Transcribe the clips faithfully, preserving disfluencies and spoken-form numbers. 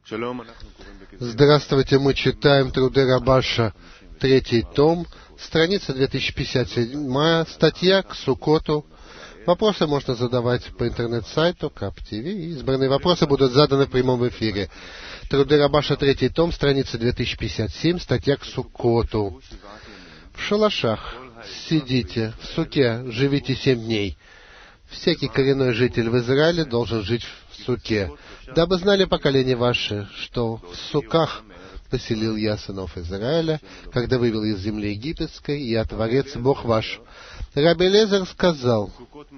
Здравствуйте, мы читаем труды Рабаша, третий том, страница две тысячи пятьдесят семь, статья к Суккоту. Вопросы можно задавать по интернет-сайту КАП ТВ, и избранные вопросы будут заданы в прямом эфире. Труды Рабаша, третий том, страница две тысячи пятьдесят семь, статья к Суккоту. В шалашах сидите, в суке живите семь дней. Всякий коренной житель в Израиле должен жить в суке, дабы знали поколения ваши, что в суках поселил я сынов Израиля, когда вывел из земли египетской, я Творец Бог ваш. Раби Элиэзер сказал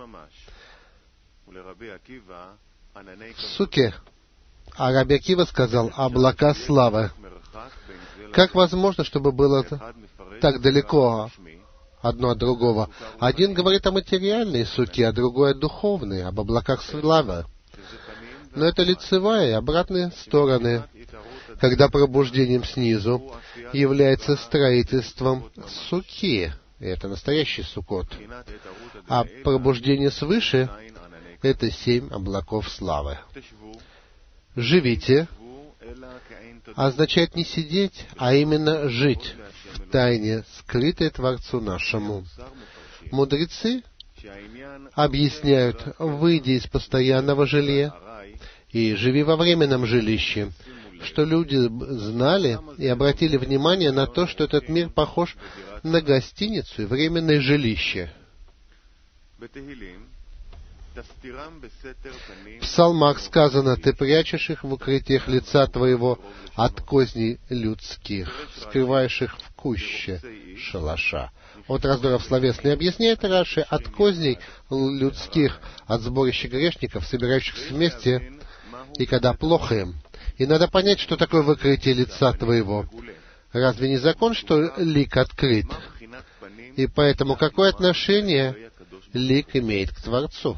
в суке, а Раби Акива сказал облака славы. Как возможно, чтобы было так далеко одно от другого? Один говорит о материальной суке, а другой о духовной, об облаках славы. Но это лицевая и обратные стороны, когда пробуждением снизу является строительством суки. Это настоящий Суккот. А пробуждение свыше — это семь облаков славы. «Живите» означает не сидеть, а именно жить в тайне, скрытой Творцу нашему. Мудрецы объясняют: выйди из постоянного жилья и живи во временном жилище, что люди знали и обратили внимание на то, что этот мир похож на гостиницу и временное жилище. В псалмах сказано: «Ты прячешь их в укрытиях лица твоего от козней людских, скрываешь их в куще шалаша». От раздоров словесный объясняет Раши: от козней людских, от сборища грешников, собирающихся вместе, и когда плохо им. И надо понять, что такое выкрытие лица твоего. Разве не закон, что лик открыт? И поэтому какое отношение лик имеет к Творцу?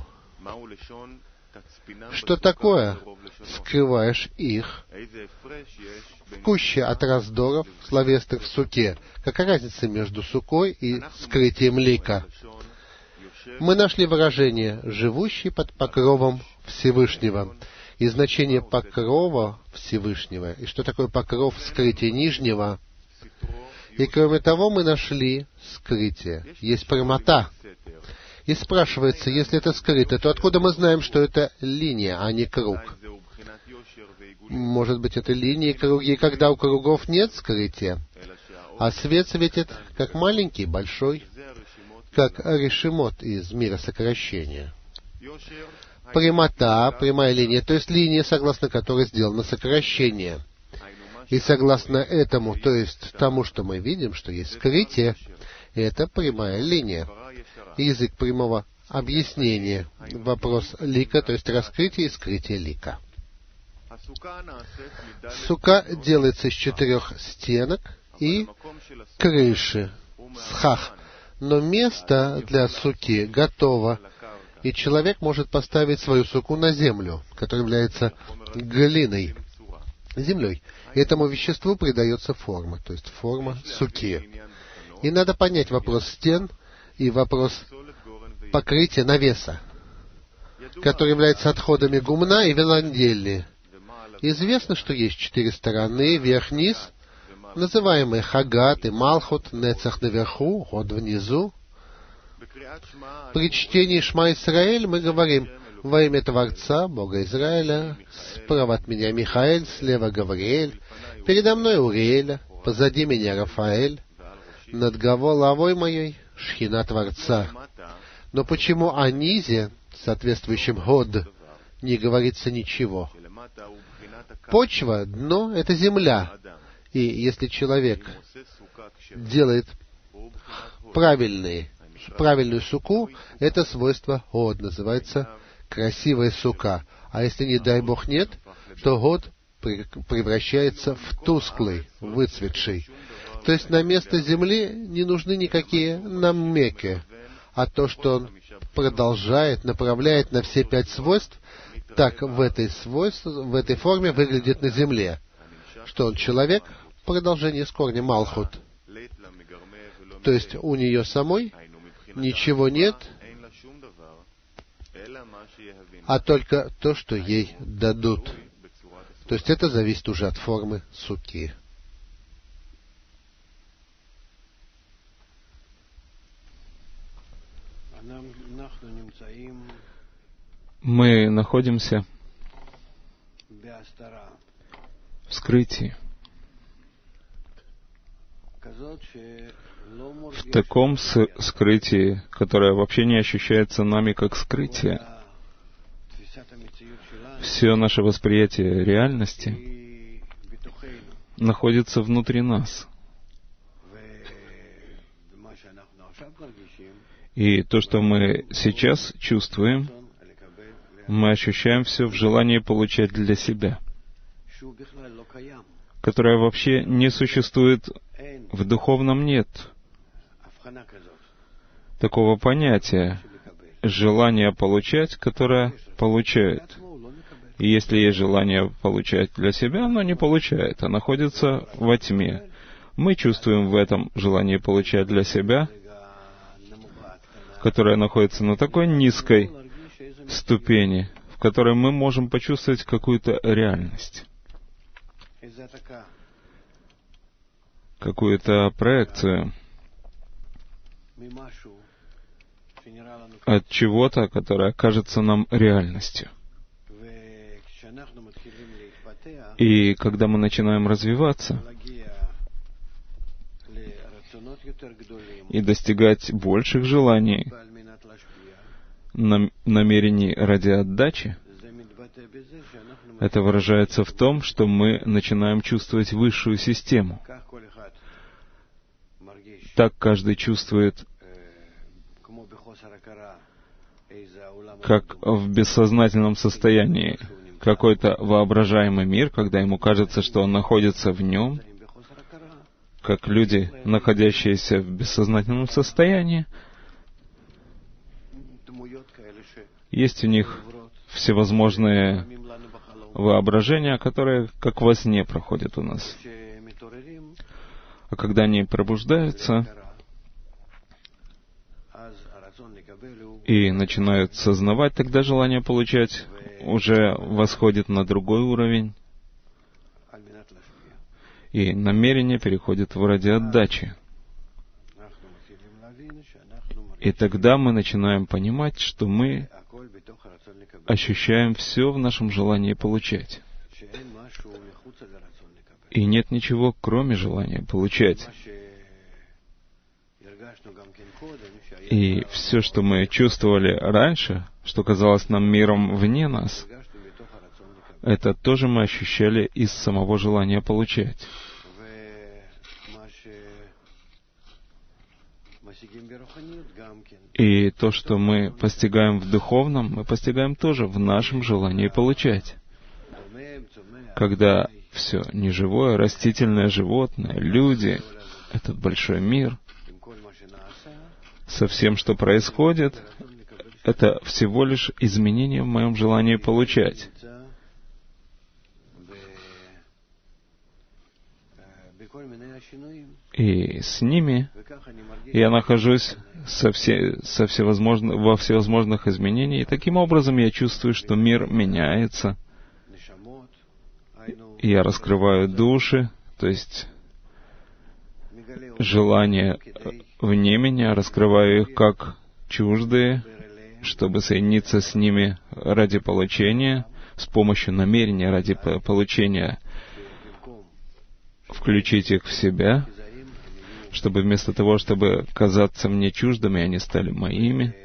Что такое скрываешь их в куще от раздоров словесных в суке? Какая разница между сукой и скрытием лика? Мы нашли выражение «живущий под покровом Всевышнего». И значение покрова Всевышнего, и что такое покров скрытия нижнего. И кроме того, мы нашли скрытие. Есть прямота. И спрашивается, если это скрыто, то откуда мы знаем, что это линия, а не круг? Может быть, это линии и круги, когда у кругов нет скрытия, а свет светит как маленький, большой, как решимот из мира сокращения. Прямота, прямая линия, то есть линия, согласно которой сделано сокращение. И согласно этому, то есть тому, что мы видим, что есть скрытие, это прямая линия. Язык прямого объяснения. Вопрос лика, то есть раскрытие и скрытие лика. Сука делается из четырех стенок и крыши, схах. Но место для суки готово, и человек может поставить свою суку на землю, которая является глиной, землей. И этому веществу придается форма, то есть форма суки. И надо понять вопрос стен и вопрос покрытия навеса, который является отходами гумна и виландели. Известно, что есть четыре стороны, верх-низ, называемые хагат и малхут, нецах наверху, ход внизу. При чтении Шма Исраэль мы говорим: во имя Творца, Бога Израиля, справа от меня Михаэль, слева Гавриэль, передо мной Уриэль, позади меня Рафаэль, над головой моей Шхина Творца. Но почему о низе, соответствующем Год, не говорится ничего? Почва, дно — это земля. И если человек делает правильные правильную суку, это свойство год, называется красивая сука. А если, не дай Бог, нет, то год превращается в тусклый, выцветший. То есть на место земли не нужны никакие намеки, а то, что он продолжает, направляет на все пять свойств, так в этой свойстве, в этой форме выглядит на земле, что он человек, продолжение с корня малхут. То есть у нее самой ничего нет, а только то, что ей дадут. То есть это зависит уже от формы суки. Мы находимся в скрытии, в таком скрытии, которое вообще не ощущается нами как скрытие. Все наше восприятие реальности находится внутри нас. И то, что мы сейчас чувствуем, мы ощущаем все в желании получать для себя, которое вообще не существует. В духовном нет такого понятия желания получать, которое получает. И если есть желание получать для себя, оно не получает, а находится во тьме. Мы чувствуем в этом желании получать для себя, которое находится на такой низкой ступени, в которой мы можем почувствовать какую-то реальность, какую-то проекцию от чего-то, которое кажется нам реальностью. И когда мы начинаем развиваться и достигать больших желаний, нам- намерений ради отдачи, это выражается в том, что мы начинаем чувствовать высшую систему. Так каждый чувствует, как в бессознательном состоянии, какой-то воображаемый мир, когда ему кажется, что он находится в нем, как люди, находящиеся в бессознательном состоянии, есть у них всевозможные воображения, которые как во сне проходят у нас. А когда они пробуждаются и начинают сознавать, тогда желание получать уже восходит на другой уровень, и намерение переходит в ради отдачи. И тогда мы начинаем понимать, что мы ощущаем все в нашем желании получать. И нет ничего, кроме желания получать. И все, что мы чувствовали раньше, что казалось нам миром вне нас, это тоже мы ощущали из самого желания получать. И то, что мы постигаем в духовном, мы постигаем тоже в нашем желании получать. Когда все неживое, растительное, животное, люди, этот большой мир, со всем, что происходит, это всего лишь изменение в моем желании получать. И с ними я нахожусь со все, со всевозможно, во всевозможных изменениях, и таким образом я чувствую, что мир меняется. Я раскрываю души, то есть желания вне меня, раскрываю их как чуждые, чтобы соединиться с ними ради получения, с помощью намерения ради получения, включить их в себя, чтобы вместо того, чтобы казаться мне чуждыми, они стали моими.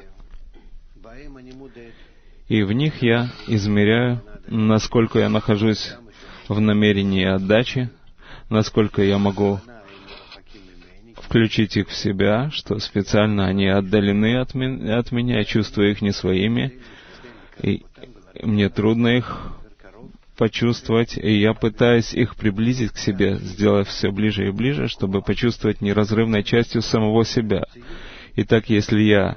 И в них я измеряю, насколько я нахожусь в намерении отдачи, насколько я могу включить их в себя, что специально они отдалены от, ми- от меня, я чувствую их не своими, и мне трудно их почувствовать, и я пытаюсь их приблизить к себе, сделав все ближе и ближе, чтобы почувствовать неразрывной частью самого себя. Итак, если я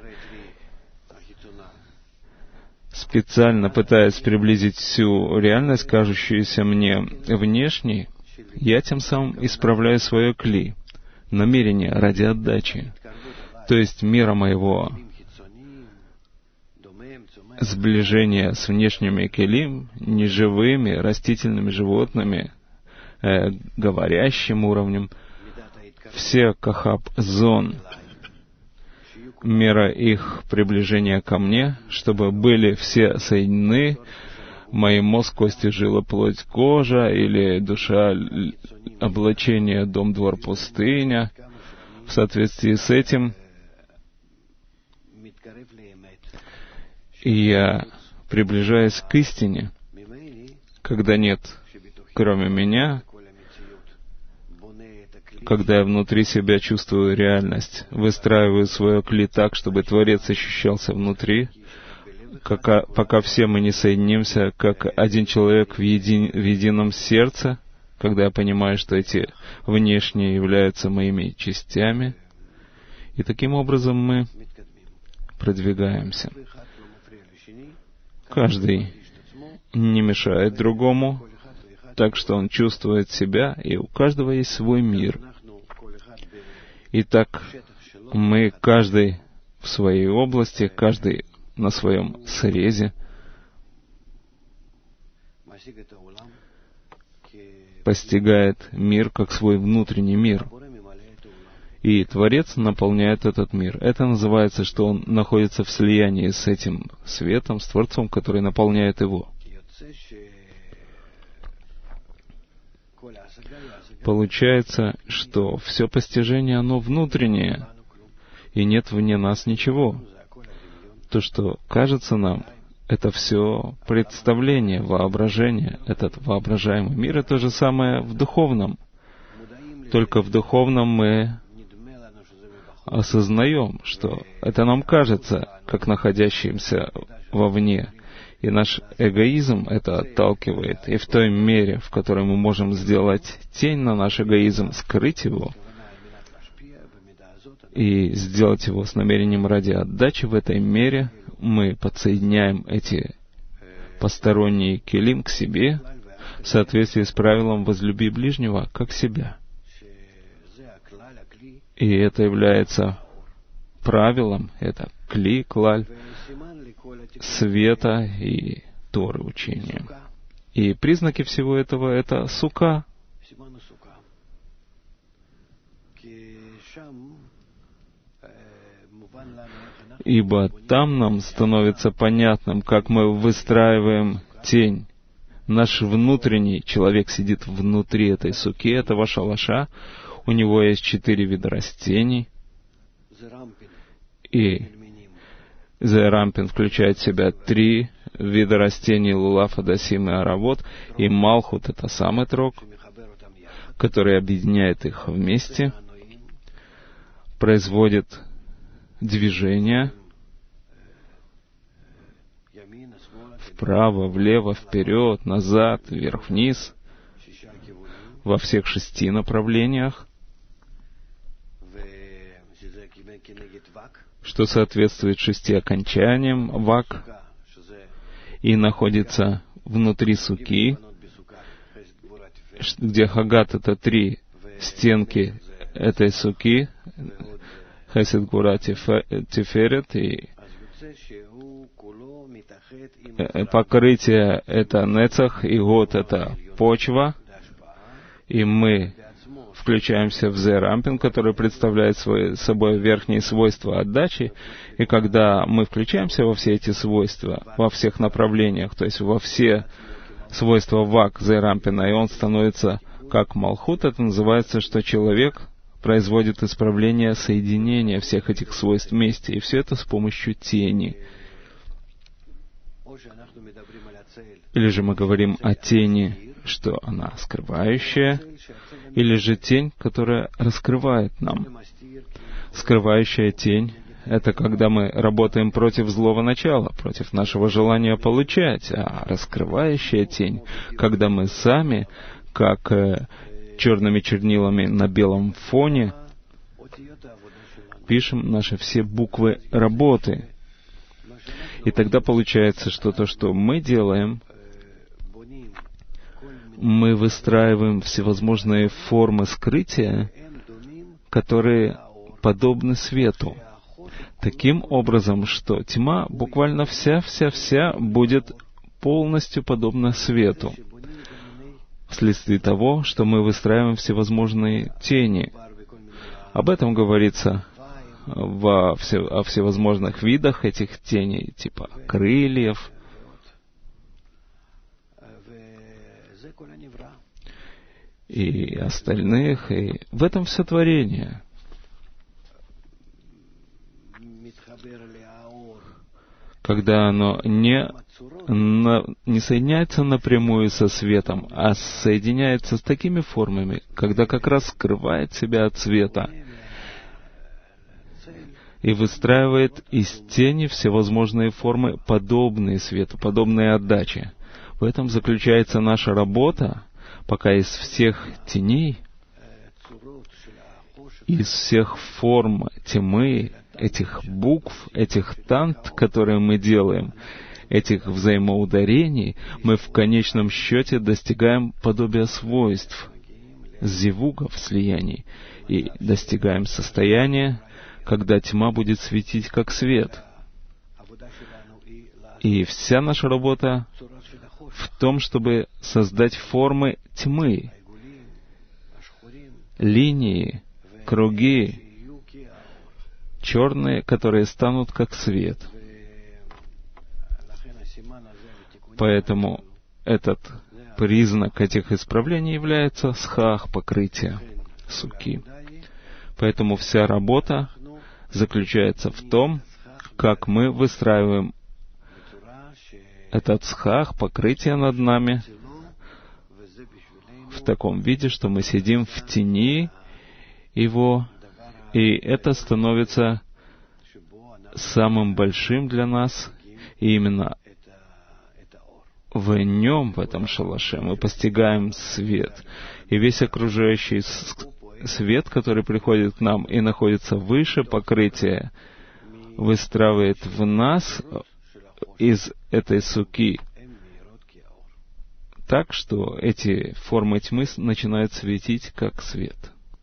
специально пытаюсь приблизить всю реальность, кажущуюся мне внешней, я тем самым исправляю свое кли, намерение ради отдачи. То есть мира моего сближение с внешними келим, неживыми, растительными животными, э, говорящим уровнем, все кахаб-зон, мера их приближения ко мне, чтобы были все соединены, мои мозг, кости, жилы, плоть, кожа, или душа, облачение, дом, двор, пустыня. В соответствии с этим я приближаюсь к истине, когда нет, кроме меня, когда я внутри себя чувствую реальность, выстраиваю свое кли так, чтобы Творец ощущался внутри, пока, пока все мы не соединимся, как один человек в, еди, в едином сердце, когда я понимаю, что эти внешние являются моими частями, и таким образом мы продвигаемся. Каждый не мешает другому, так что он чувствует себя, и у каждого есть свой мир. Итак, мы каждый в своей области, каждый на своем срезе постигает мир как свой внутренний мир. И Творец наполняет этот мир. Это называется, что он находится в слиянии с этим светом, с Творцом, который наполняет его. Получается, что все постижение, оно внутреннее, и нет вне нас ничего. То, что кажется нам, это все представление, воображение. Этот воображаемый мир — это то же самое в духовном. Только в духовном мы осознаем, что это нам кажется, как находящимся вовне. И наш эгоизм это отталкивает. И в той мере, в которой мы можем сделать тень на наш эгоизм, скрыть его, и сделать его с намерением ради отдачи, в этой мере мы подсоединяем эти посторонние келим к себе в соответствии с правилом «возлюби ближнего, как себя». И это является правилом, это кли, клаль, света и Торы учения. И признаки всего этого — это сука. Ибо там нам становится понятным, как мы выстраиваем тень. Наш внутренний человек сидит внутри этой суки, этого шалаша. У него есть четыре вида растений. И Зерампин включает в себя три вида растений: лулав, адасим и аравот. И Малхут — это сам этрог, который объединяет их вместе, производит движение вправо, влево, вперед, назад, вверх-вниз, во всех шести направлениях, что соответствует шести окончаниям вак, и находится внутри суки, где хагат — это три стенки этой суки, хесед, гура, тиферет, и покрытие — это нецах, и год — это почва, и мы включаемся в Зерампин, который представляет свой, собой верхние свойства отдачи, и когда мы включаемся во все эти свойства, во всех направлениях, то есть во все свойства вак Зерампина, и он становится как Малхут, это называется, что человек производит исправление соединения всех этих свойств вместе, и все это с помощью тени. Или же мы говорим о тени, что она скрывающая, или же тень, которая раскрывает нам. Скрывающая тень — это когда мы работаем против злого начала, против нашего желания получать, а раскрывающая тень, когда мы сами, как э, черными чернилами на белом фоне, пишем наши все буквы работы. И тогда получается, что то, что мы делаем, мы выстраиваем всевозможные формы скрытия, которые подобны свету. таким образом, что тьма буквально вся-вся-вся будет полностью подобна свету, вследствие того, что мы выстраиваем всевозможные тени. Об этом говорится во все, о всевозможных видах этих теней, типа крыльев. И остальных, и в этом все творение. Когда оно не, на, не соединяется напрямую со светом, а соединяется с такими формами, когда как раз скрывает себя от света и выстраивает из тени всевозможные формы, подобные свету, подобные отдаче. В этом заключается наша работа, пока из всех теней, из всех форм тьмы, этих букв, этих тант, которые мы делаем, этих взаимоударений, мы в конечном счете достигаем подобия свойств, зивугов, слияний, и достигаем состояния, когда тьма будет светить как свет. И вся наша работа в том, чтобы создать формы тьмы, линии, круги, черные, которые станут как свет. Поэтому этот признак этих исправлений является схах, покрытие суки. Поэтому вся работа заключается в том, как мы выстраиваем этот схах, покрытие над нами, в таком виде, что мы сидим в тени его, и это становится самым большим для нас, и именно в нем, в этом шалаше, мы постигаем свет. И весь окружающий свет, который приходит к нам и находится выше покрытия, выстраивает в нас из этой суки так, что эти формы тьмы начинают светить как свет.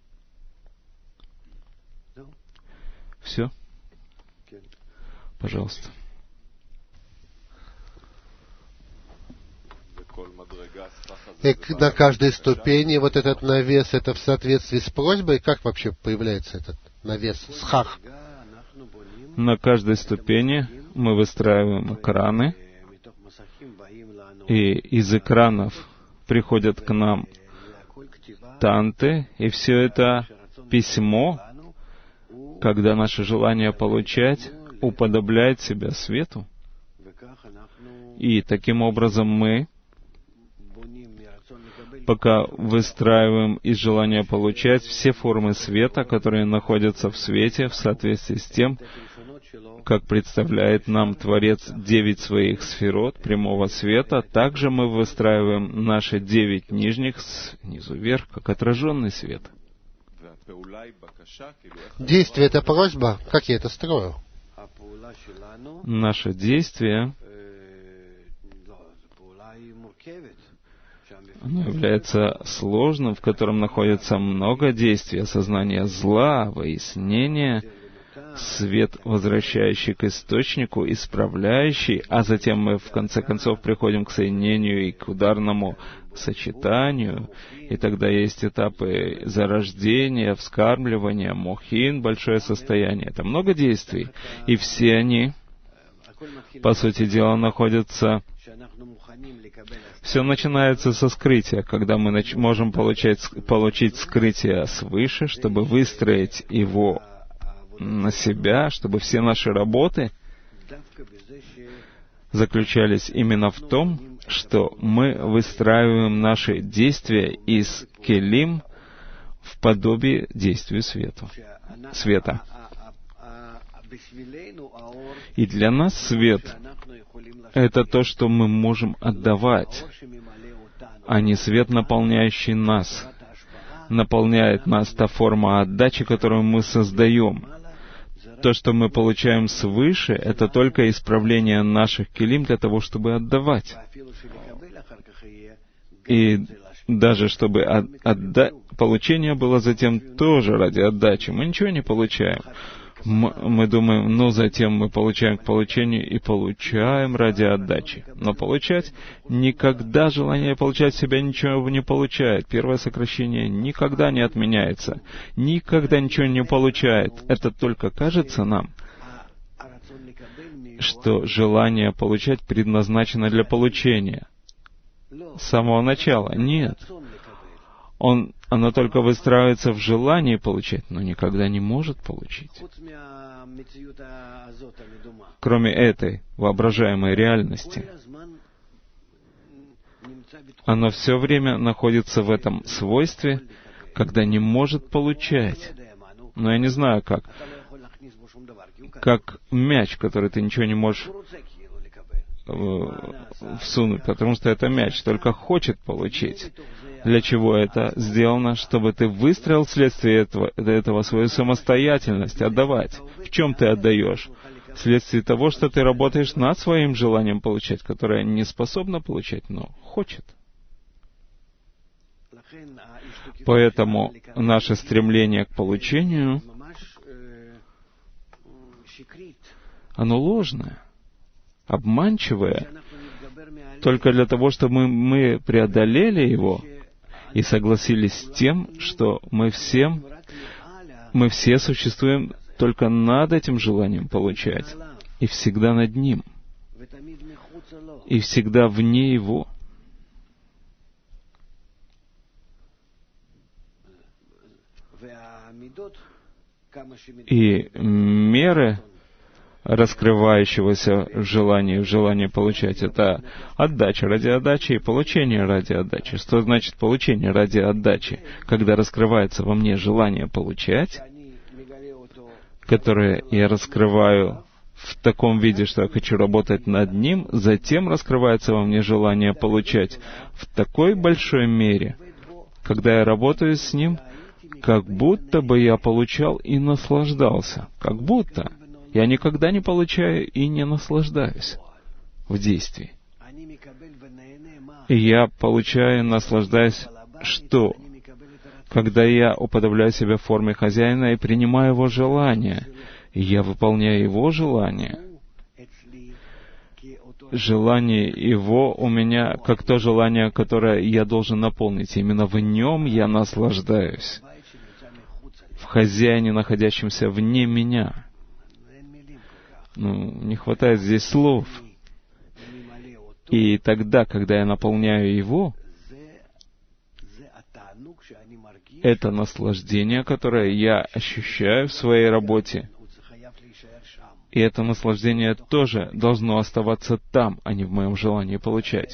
Все? Пожалуйста. И на каждой ступени вот этот навес, это в соответствии с просьбой, как вообще появляется этот навес, схах? На каждой ступени мы выстраиваем экраны, и из экранов приходят к нам танты, и все это письмо, когда наше желание получать уподобляет себя свету. И таким образом мы, пока выстраиваем из желания получать все формы света, которые находятся в свете, в соответствии с тем, как представляет нам Творец девять своих сферот прямого света, также мы выстраиваем наши девять нижних снизу вверх, как отраженный свет. Действие — это просьба? Как я это строю? Наше действие, оно является сложным, в котором находится много действий, осознание зла, выяснение, свет, возвращающий к источнику, исправляющий, а затем мы в конце концов приходим к соединению и к ударному сочетанию, и тогда есть этапы зарождения, вскармливания, мохин, большое состояние. Это много действий, и все они, по сути дела, находятся... Все начинается со скрытия, когда мы нач... можем получать, получить скрытие свыше, чтобы выстроить его на себя, чтобы все наши работы заключались именно в том, что мы выстраиваем наши действия из келим в подобие действию свету, света. И для нас свет — это то, что мы можем отдавать, а не свет, наполняющий нас. Наполняет нас та форма отдачи, которую мы создаем. То, что мы получаем свыше, это только исправление наших келим для того, чтобы отдавать. И даже чтобы отда... получение было затем тоже ради отдачи. Мы ничего не получаем. мы думаем, ну, затем мы получаем к получению и получаем ради отдачи. Но получать никогда желание получать себя ничего не получает. Первое сокращение никогда не отменяется. Никогда ничего не получает. Это только кажется нам, что желание получать предназначено для получения. С самого начала. Нет. Он, оно только выстраивается в желании получать, но никогда не может получить. Кроме этой воображаемой реальности, оно все время находится в этом свойстве, когда не может получать. Но я не знаю как. Как мяч, который ты ничего не можешь всунуть, потому что это мяч, только хочет получить. Для чего это сделано? Чтобы ты выстроил вследствие этого, этого свою самостоятельность, отдавать. В чем ты отдаешь? Вследствие того, что ты работаешь над своим желанием получать, которое не способно получать, но хочет. Поэтому наше стремление к получению, оно ложное, обманчивое, только для того, чтобы мы, мы преодолели его и согласились с тем, что мы всем, мы все существуем только над этим желанием получать, и всегда над ним, и всегда вне его. И меры раскрывающегося в желании, в желании получать, это отдача ради отдачи и получение ради отдачи. Что значит получение ради отдачи? Когда раскрывается во мне желание получать, которое я раскрываю в таком виде, что я хочу работать над ним, затем раскрывается во мне желание получать в такой большой мере, когда я работаю с ним, как будто бы я получал и наслаждался. Как будто. Я никогда не получаю и не наслаждаюсь в действии. И я получаю и наслаждаюсь что? Когда я уподобляю себя в форме хозяина и принимаю его желание, и я выполняю его желание. Желание его у меня как то желание, которое я должен наполнить. Именно в нем я наслаждаюсь. В хозяине, находящемся вне меня. Ну, не хватает здесь слов. И тогда, когда я наполняю его, это наслаждение, которое я ощущаю в своей работе. И это наслаждение тоже должно оставаться там, а не в моем желании получать.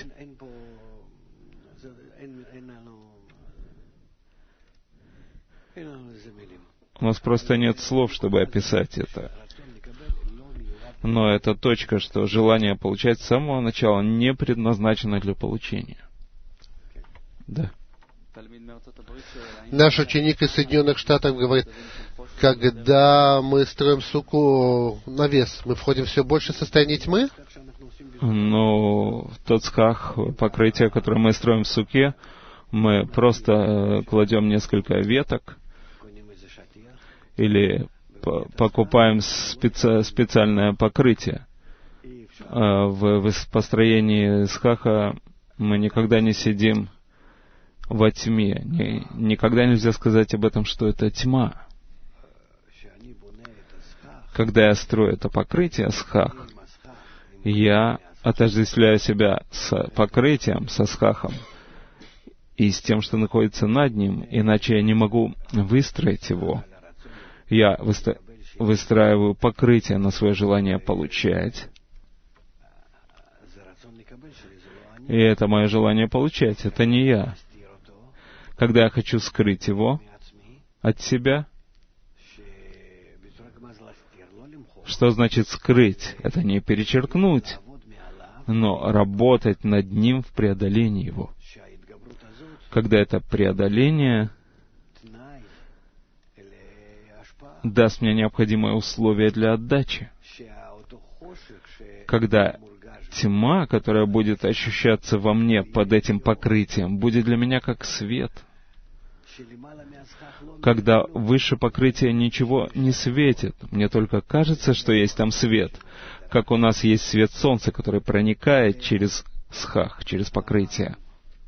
У нас просто нет слов, чтобы описать это. Но это точка, что желание получать с самого начала не предназначено для получения. Да. Наш ученик из Соединенных Штатов говорит, когда мы строим суку навес, мы входим в все больше в состояние тьмы? Ну, тот схах, покрытие, которое мы строим в суке, мы просто кладем несколько веток или покупаем специ- специальное покрытие. В построении схаха мы никогда не сидим во тьме. Никогда нельзя сказать об этом, что это тьма. Когда я строю это покрытие схах, я отождествляю себя с покрытием, со схахом, и с тем, что находится над ним, иначе я не могу выстроить его. Я выстраиваю покрытие на свое желание получать. И это мое желание получать, это не я. Когда я хочу скрыть его от себя, что значит скрыть? Это не перечеркнуть, но работать над ним в преодолении его. Когда это преодоление даст мне необходимые условия для отдачи. Когда тьма, которая будет ощущаться во мне под этим покрытием, будет для меня как свет. когда выше покрытия ничего не светит. Мне только кажется, что есть там свет, как у нас есть свет солнца, который проникает через схах, через покрытие.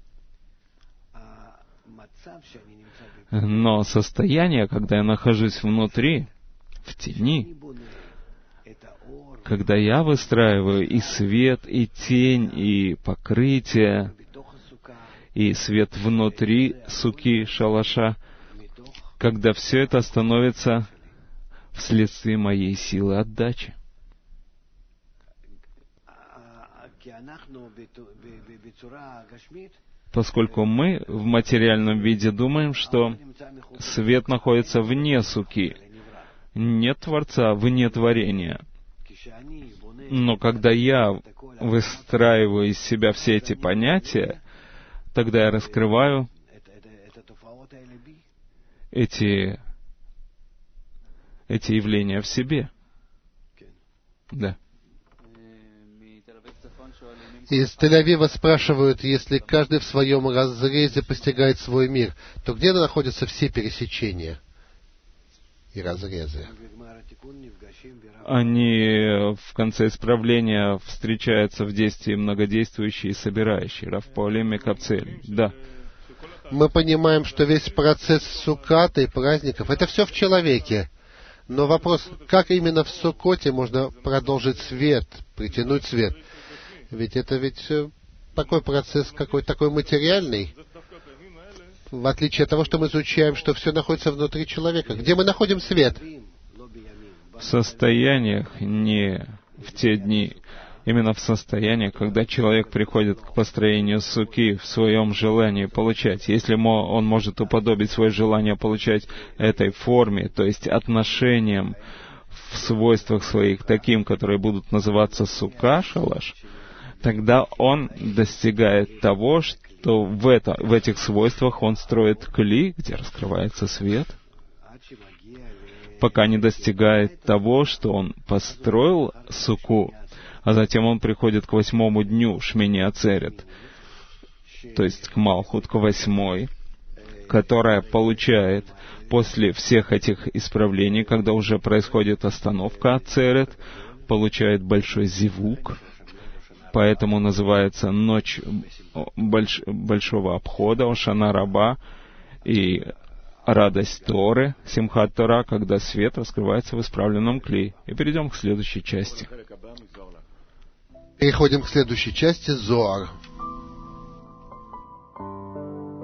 Но состояние, когда я нахожусь внутри, в тени, когда я выстраиваю и свет, и тень, и покрытие, и свет внутри суки, шалаша, когда все это становится вследствие моей силы отдачи. Поскольку мы в материальном виде думаем, что свет находится вне суки, нет Творца, вне творения. Но когда я выстраиваю из себя все эти понятия, тогда я раскрываю эти, эти явления в себе. Да. Из Тель-Авива спрашивают, если каждый в своем разрезе постигает свой мир, то где находятся все пересечения и разрезы? Они в конце исправления встречаются в действии многодействующие и собирающие. Рав Паулим Мекапцель. Да. Мы понимаем, что весь процесс сукката и праздников — это все в человеке. Но вопрос, как именно в Суккоте можно продолжить свет, притянуть свет? Ведь это ведь такой процесс какой-то такой материальный, в отличие от того, что мы изучаем, что все находится внутри человека. Где мы находим свет? В состояниях, не в те дни, именно в состояниях, когда человек приходит к построению суки в своем желании получать. Если он может уподобить свое желание получать этой форме, то есть отношениям в свойствах своих таким, которые будут называться сука, шалаш, тогда он достигает того, что в, это, в этих свойствах он строит кли, где раскрывается свет, пока не достигает того, что он построил суку, а затем он приходит к восьмому дню Шмини Ацерет, то есть к Малхут, к восьмой, которая получает после всех этих исправлений, когда уже происходит остановка Ацерет, получает большой зивук, поэтому называется ночь больш, большого обхода, Ошана Раба, и радость Торы, Симхат Тора, когда свет раскрывается в исправленном кли. И перейдем к следующей части. Переходим к следующей части, Зоар.